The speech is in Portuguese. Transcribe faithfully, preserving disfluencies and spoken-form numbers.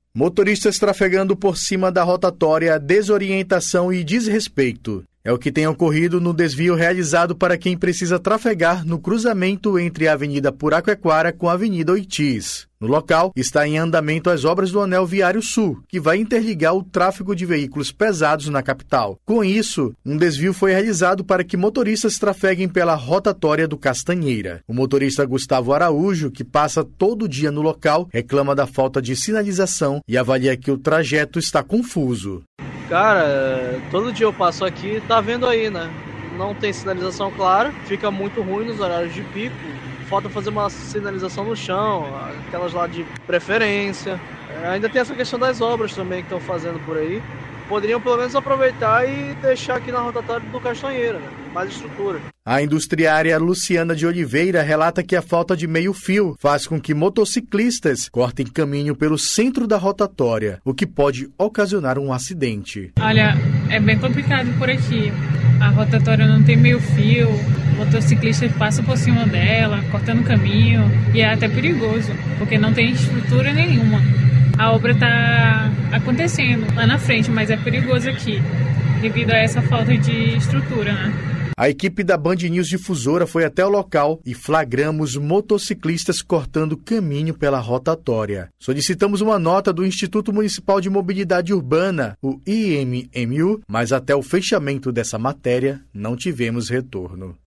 Motoristas trafegando por cima da rotatória, desorientação e desrespeito. É o que tem ocorrido no desvio realizado para quem precisa trafegar no cruzamento entre a Avenida Puraquequara com a Avenida Oitis. No local, está em andamento as obras do Anel Viário Sul, que vai interligar o tráfego de veículos pesados na capital. Com isso, um desvio foi realizado para que motoristas trafeguem pela rotatória do Castanheira. O motorista Gustavo Araújo, que passa todo dia no local, reclama da falta de sinalização e avalia que o trajeto está confuso. Cara, todo dia eu passo aqui, tá vendo aí, né? Não tem sinalização clara, fica muito ruim nos horários de pico. Falta fazer uma sinalização no chão, aquelas lá de preferência. É, ainda tem essa questão das obras também que estão fazendo por aí. Poderiam pelo menos aproveitar e deixar aqui na rotatória do Castanheira, né? Mais estrutura. A industriária Luciana de Oliveira relata que a falta de meio-fio faz com que motociclistas cortem caminho pelo centro da rotatória, o que pode ocasionar um acidente. Olha, é bem complicado por aqui. A rotatória não tem meio-fio, motociclistas passam por cima dela, cortando caminho, e é até perigoso, porque não tem estrutura nenhuma. A obra está acontecendo lá na frente, mas é perigoso aqui, devido a essa falta de estrutura, né? A equipe da Band News Difusora foi até o local e flagramos motociclistas cortando caminho pela rotatória. Solicitamos uma nota do Instituto Municipal de Mobilidade Urbana, o I M M U, mas até o fechamento dessa matéria não tivemos retorno.